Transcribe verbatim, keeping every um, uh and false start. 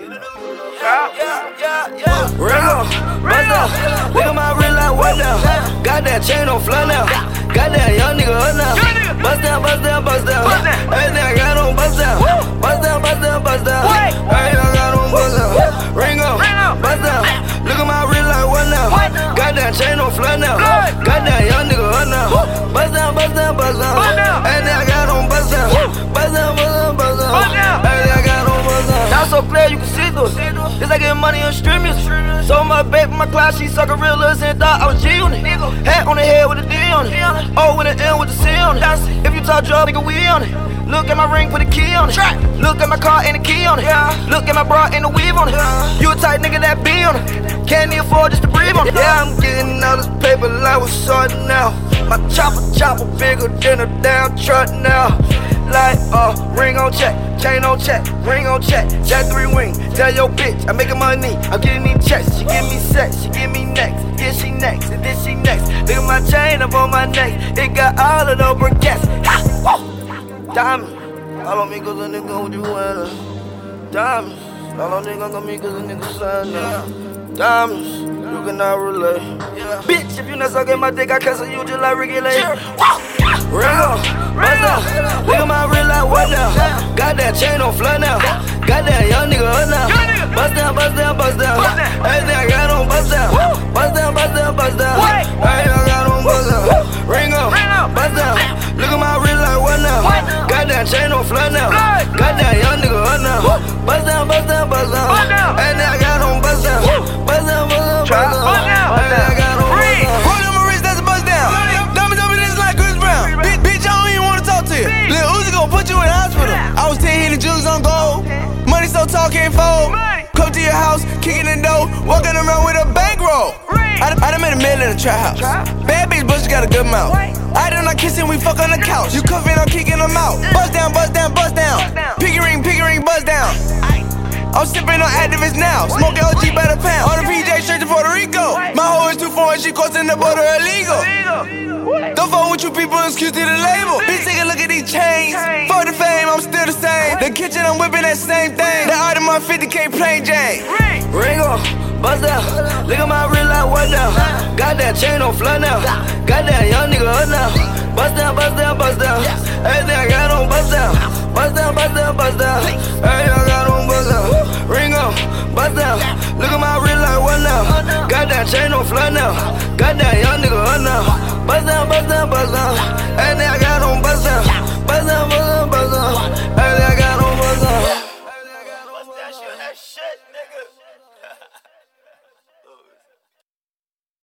Yeah, yeah, yeah. Ringo, bust down. Look at my real life, what now? Got that chain on flood now. Got that young nigga up now. Bust down, bust down, bust down. Everything I got on bust down. Bust down, bust down, bust down. Everything I got on bust down. Ringo, bust down. Look at my real life, what now? Got that chain on flood now. Got that young nigga up now. Bust down, bust down, bust down. Everything I got on bust down. Bust down, bust down, bust down. Everything I got on bust down. Now so clear you can see through. This I get money on stream music. So my baby, my class, she suck a real list and thought I was G on it. Hat on the head with a D on it. O with an N with a C on it. If you talk drug, nigga, we on it. Look at my ring, put a key on it. Look at my car and the key on it. Look at my bra and the weave on it. You a tight nigga that be on it. Can't even afford just to breathe on it. Yeah, I'm getting all this paper like we're sorting out. My chopper, chopper bigger than a damn truck now. Like, uh, ring on check, chain on check, ring on check, that three wing. Tell your bitch, I'm making money, I'm getting these checks. She give me sex, she give me next, yeah she next, and then she next. Look at my chain up on my neck, it got all of those briquettes. Ha! Woo! Diamond, all on me cause a nigga what you wear. Diamonds, all on nigga on me cause a nigga sign up. Diamonds, you cannot relate. Yeah. Bitch, if you not sucking my dick, I cancel you just like Ricky Lake. Ringo, bust down. Look at my real life, what now? Got that chain on flood now. Got that young nigga up now. Bust down, bust down, bust down. Everything I got on bust down. Bust down, bust down, bust down. Everything I got on bust down. Ringo, bust down. Look at my real life, what now? Got that chain on flood now. Got that young nigga up now. Bust down, bust down, bust down. Everything I got on bust down. Bust down, bust down, bust down. Everything I got on bust down. Roll on my wrist, that's a bust down. Diamonds over this like Chris Brown. Bitch, bitch, I don't even wanna talk to you. Lil Uzi gon' put you in the hospital. I was ten hitting juice on gold. Money so tall, can't fold. Come to your house, kicking the door, walking around with a bankroll. I done, I done made a million in the trap house. Bad bitch, but she got a good mouth. I done not kissing, we fuck on the couch. You cuffin', I'm kicking them out. Bust down, bust down, bust down. Piggy ring, piggy ring, bust down. I'm sipping on activists now. Smoking O G by the pound. On the P J straight to Puerto Rico. My hoe is too foreign, she crossing the border illegal. Don't fuck with you people, excuse to the label. Bitch, take a look at these chains. For the fame, I'm still the same. The kitchen, I'm whipping that same thing. The Audemars fifty K plain Jane. Ringo, bust down. Look at my real life, what now? Got that chain on flood now. Got that young nigga up now. Bust down, bust down, bust down. Everything I got on bust down. Bust down, bust down, bust down. Everything I got on bust down. Ringo, bust down. Look at my real life, what now? Got that chain on flood now. Got that young nigga up now. Bust down, bust down, bust down. Everything I got on bust down. Bust down, bust down, bust down. Everything I got on bust down. Everything I got on bust down. That shit.